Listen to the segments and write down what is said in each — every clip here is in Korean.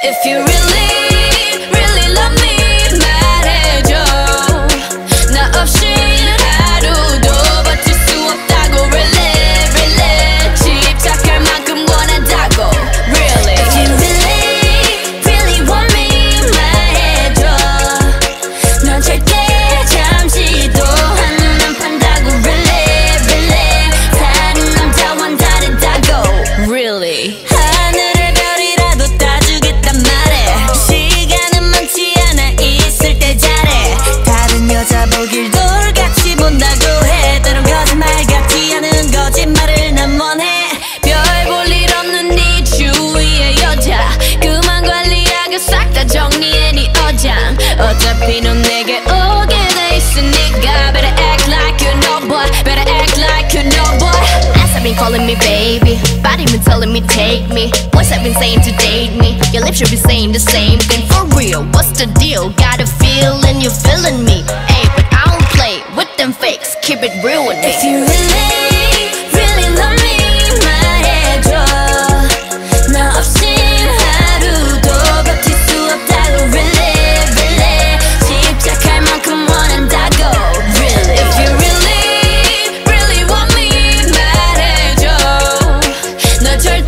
If you really, really love me 말해줘. 나 없이 하루도 버틸 수 없다고 really, really. 집착할 만큼 원한다고 really. If you really, really want me 말해줘. 넌 절대 잠시도 한눈 안 판다고 really, really. 다른 남자와는 다르다고 really. 보길 돌같이 본다고 해. 때론 거짓말 같지 않은 거짓말을 난 원해. 별 볼 일 없는 네 주위의 여자 그만 관리하고 싹 다 정리해 네 어장. 어차피 넌 내게 오게 돼 있으니까 Better act like you know boy. Better act like you know boy. Ass have been calling me baby, body been telling me take me. Voice have been saying to date me. Your lips should be saying the same thing. For real, what's the deal? Got a feeling you're feeling me. Ay, but I don't play with them fakes. Keep it real with me. If you really, really love me 말해줘. 나 없인 하루도 버틸 수 없다고 really, really. 집착할 만큼 원한다고 really. If you really, really want me 말해줘. 너 절대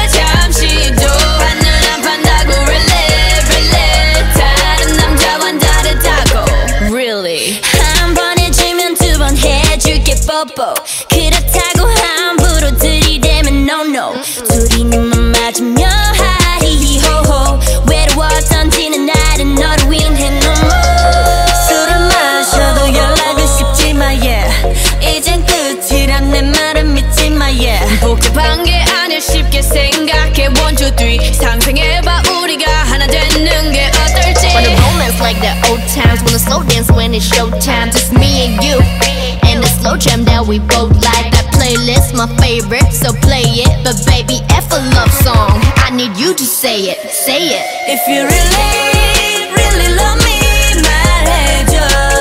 잠시도 한눈 안 판다고 really, really. 다른 남자와는 다르다고 really. 한 번 해주면 두 번 해줄게 뽀뽀. 그렇다고 함부로 들이대면 no no. 둘이 눈만 맞으면 하히히호호. 외로웠던 지난 날은 너를 위해 no more. 술을 마셔도 연락은 쉽지만 yeah. 이젠 끝이란 내 말은 믿지마 yeah. 복잡한 게 아닐 쉽게 생각해 1, 2, 3 상상해봐 우리가 하나 되는 게 어떨지. Wanna romance like the old times. Wanna slow dance when it's showtime. Just me and you and the slow jam that we both like. That playlist my favorite, so play it. But baby, F a love song, I need you to say it, say it. If you really, really love me 말해줘.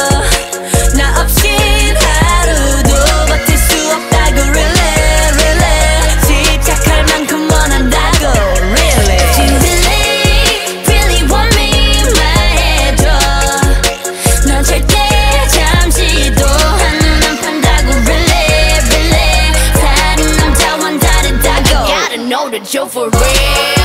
나 없인 하루도 버틸 수 없다고 really, really. 집착할 만큼 원한다고 really. If you really, really want me 말해줘. 넌 절대 잠시도 한눈 안 판다고 really, really. 다른 남자와는 다르다고. Gotta know that you're for real.